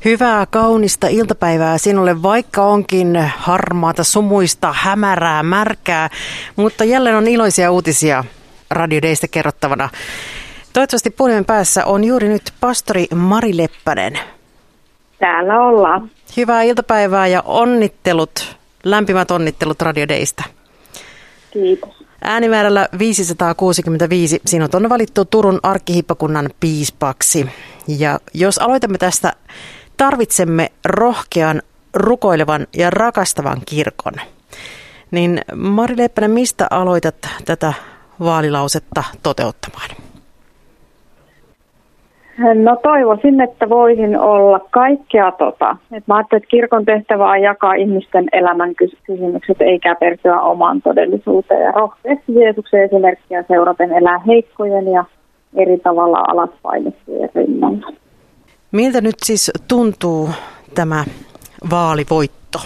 Hyvää, kaunista iltapäivää sinulle, vaikka onkin harmaata, sumuista, hämärää, märkää, mutta jälleen on iloisia uutisia Radio Daystä kerrottavana. Toivottavasti puhelimen päässä on juuri nyt pastori Mari Leppänen. Täällä ollaan. Hyvää iltapäivää ja onnittelut, lämpimät onnittelut Radio Daystä. Kiitos. Äänimäärällä 565 sinut on valittu Turun arkkihiippakunnan piispaksi. Ja jos aloitamme tästä, tarvitsemme rohkean, rukoilevan ja rakastavan kirkon. Niin Mari Leppänen, mistä aloitat tätä vaalilausetta toteuttamaan? No toivoisin, että voisin olla kaikkea mä ajattelin, että kirkon tehtävä on jakaa ihmisten elämän kysymykset eikä käpertyä omaan todellisuuteen. Ja rohkeasti Jeesuksen esimerkkiä seuraten elää heikkojen ja eri tavalla alaspainettujen rinnalla. Miltä nyt siis tuntuu tämä vaalivoitto?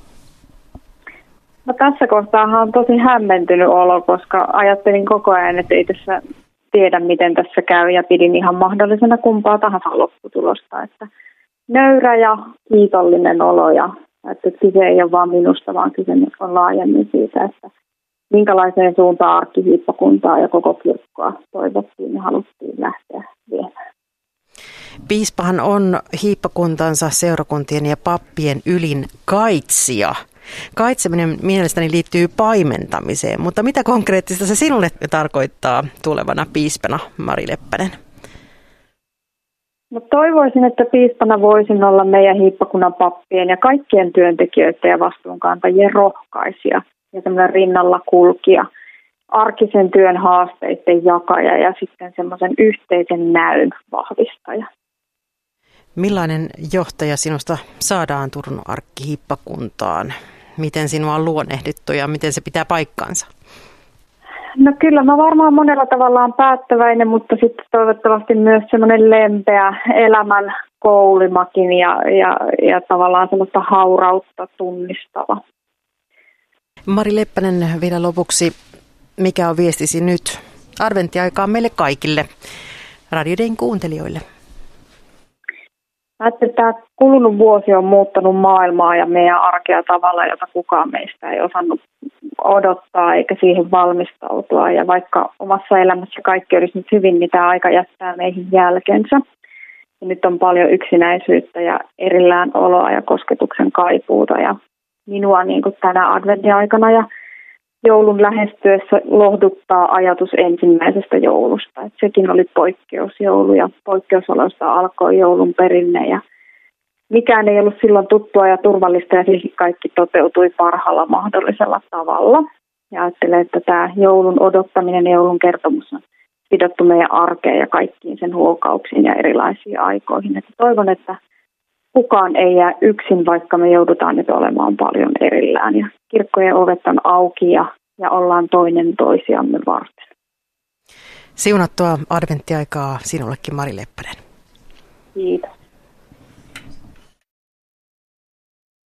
No tässä kohtaahan on tosi hämmentynyt olo, koska ajattelin koko ajan, että ei tässä tiedä, miten tässä käy, ja pidin ihan mahdollisena kumpaa tahansa lopputulosta. Että nöyrä ja kiitollinen olo, ja että kyse ei ole vain minusta, vaan kyse on laajemmin siitä, että minkälaiseen suuntaan arkkihiippakuntaa ja koko kirkkoa toivottiin ja haluttiin lähteä viemään. Piispahan on hiippakuntansa, seurakuntien ja pappien ylin kaitsija. Kaitseminen mielestäni liittyy paimentamiseen, mutta mitä konkreettista se sinulle tarkoittaa tulevana piispana, Mari Leppänen? No toivoisin, että piispana voisin olla meidän hiippakunnan pappien ja kaikkien työntekijöiden ja vastuunkantajien rohkaisija ja semmoinen rinnalla kulkija, arkisen työn haasteiden jakaja ja sitten semmoisen yhteisen näyn vahvistaja. Millainen johtaja sinusta saadaan Turun arkkihiippakuntaan? Miten sinua on luonnehdittu ja miten se pitää paikkaansa? No kyllä mä varmaan monella tavallaan päättäväinen, mutta sitten toivottavasti myös semmoinen lempeä elämän koulimakin ja tavallaan semmoista haurautta tunnistava. Mari Leppänen, vielä lopuksi, mikä on viestisi nyt adventtiaikaan meille kaikille Radio Dayn kuuntelijoille? Ajattelin, että tämä kulunut vuosi on muuttanut maailmaa ja meidän arkea tavalla, jota kukaan meistä ei osannut odottaa eikä siihen valmistautua. Ja vaikka omassa elämässä kaikki olisi nyt hyvin, niin tämä aika jättää meihin jälkensä. Ja nyt on paljon yksinäisyyttä ja erillään oloa ja kosketuksen kaipuuta. Ja minua niin kuin tänä adventin aikana ja joulun lähestyessä lohduttaa ajatus ensimmäisestä joulusta. Et sekin oli poikkeusjoulu ja poikkeusoloista alkoi joulun perinne. Ja mikään ei ollut silloin tuttua ja turvallista ja silti kaikki toteutui parhaalla mahdollisella tavalla. Ja ajattelen, että tämä joulun odottaminen ja joulun kertomus on sidottu meidän arkeen ja kaikkiin sen huokauksiin ja erilaisiin aikoihin. Et toivon, että kukaan ei jää yksin, vaikka me joudutaan nyt olemaan paljon erillään. Ja kirkkojen ovet on auki ja ollaan toinen toisiamme varten. Siunattua adventtiaikaa sinullekin, Mari Leppänen. Kiitos.